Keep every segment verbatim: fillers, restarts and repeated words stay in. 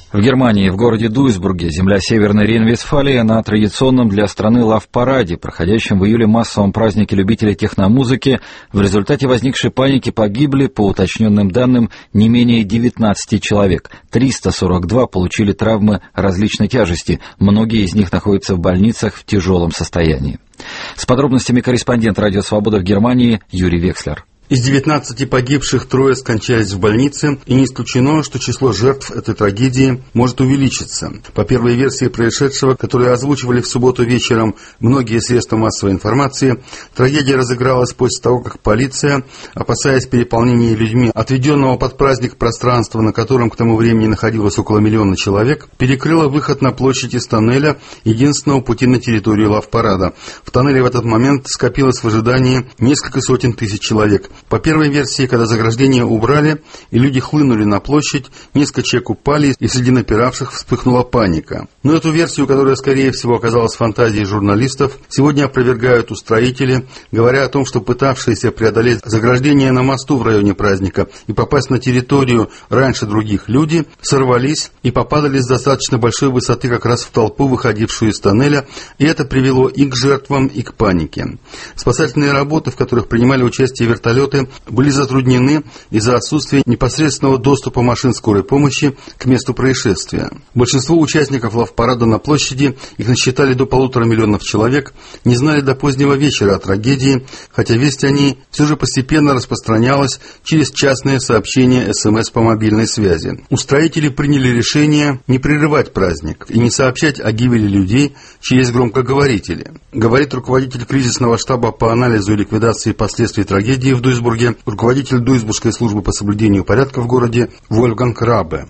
В Германии, в городе Дуйсбурге, земля Северной Рейн-Вестфалии, на традиционном для страны лав-параде, проходящем в июле массовом празднике любителей техномузыки, в результате возникшей паники погибли, по уточненным данным, не менее девятнадцати человек. триста сорок два получили травмы различной тяжести, многие из них находятся в больницах в тяжелом состоянии. С подробностями корреспондент «Радио Свобода» в Германии Юрий Векслер. Из девятнадцати погибших трое скончались в больнице, и не исключено, что число жертв этой трагедии может увеличиться. По первой версии происшедшего, которую озвучивали в субботу вечером многие средства массовой информации, трагедия разыгралась после того, как полиция, опасаясь переполнения людьми отведенного под праздник пространства, на котором к тому времени находилось около миллиона человек, перекрыла выход на площадь из тоннеля, единственного пути на территорию лав-парада. В тоннеле в этот момент скопилось в ожидании несколько сотен тысяч человек. По первой версии, когда заграждение убрали и люди хлынули на площадь, несколько человек упали, и среди напиравших вспыхнула паника. Но эту версию, которая, скорее всего, оказалась фантазией журналистов, сегодня опровергают устроители, говоря о том, что пытавшиеся преодолеть заграждение на мосту в районе праздника и попасть на территорию раньше других люди, сорвались и попадали с достаточно большой высоты как раз в толпу, выходившую из тоннеля, и это привело и к жертвам, и к панике. Спасательные работы, в которых принимали участие вертолеты, были затруднены из-за отсутствия непосредственного доступа машин скорой помощи к месту происшествия. Большинство участников лав-парада на площади, их насчитали до полутора миллионов человек, не знали до позднего вечера о трагедии, хотя весть о ней все же постепенно распространялась через частные сообщения СМС по мобильной связи. Устроители приняли решение не прерывать праздник и не сообщать о гибели людей через громкоговорители. Говорит руководитель кризисного штаба по анализу и ликвидации последствий трагедии в Дуйсбурге, руководитель Дуйсбургской службы по соблюдению порядка в городе Вольфганг Рабе.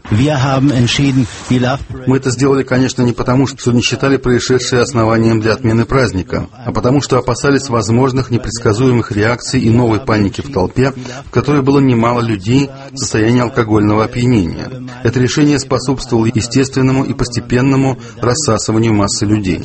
Мы это сделали, конечно, не потому, что не считали происшедшее основанием для отмены праздника, а потому, что опасались возможных непредсказуемых реакций и новой паники в толпе, в которой было немало людей в состоянии алкогольного опьянения. Это решение способствовало естественному и постепенному рассасыванию массы людей.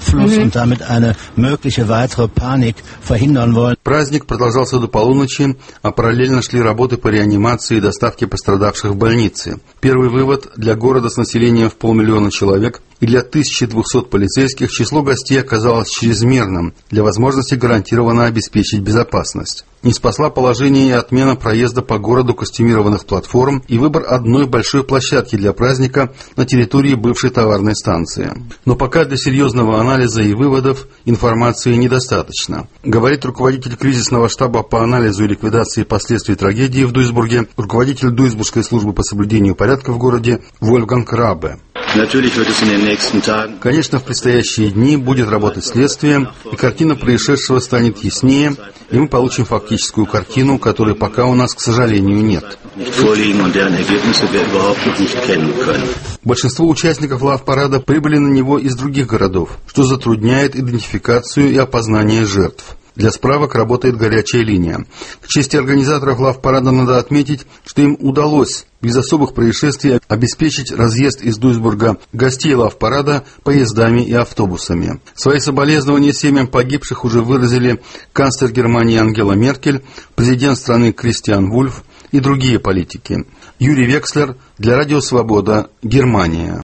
Праздник продолжался до полуночи, а параллельно шли работы по реанимации и доставке пострадавших в больницы. Первый вывод: для города с населением в полмиллиона человек и для тысячи двухсот полицейских число гостей оказалось чрезмерным для возможности гарантированно обеспечить безопасность. Не спасла положение и отмена проезда по городу костюмированных платформ и выбор одной большой площадки для праздника на территории бывшей товарной станции. Но пока для серьезного анализа и выводов информации недостаточно, говорит руководитель кризисного штаба по анализу и ликвидации последствий трагедии в Дуйсбурге, руководитель Дуйсбургской службы по соблюдению порядка в городе Вольфганг Рабе. Конечно, в предстоящие дни будет работать следствие, и картина происшедшего станет яснее, и мы получим фактическую картину, которой пока у нас, к сожалению, нет. Большинство участников лав-парада прибыли на него из других городов, что затрудняет идентификацию и опознание жертв. Для справок работает горячая линия. К чести организаторов лав-парада надо отметить, что им удалось без особых происшествий обеспечить разъезд из Дуйсбурга гостей лав-парада поездами и автобусами. Свои соболезнования семьям погибших уже выразили канцлер Германии Ангела Меркель, президент страны Кристиан Вульф и другие политики. Юрий Векслер для Радио Свобода, Германия.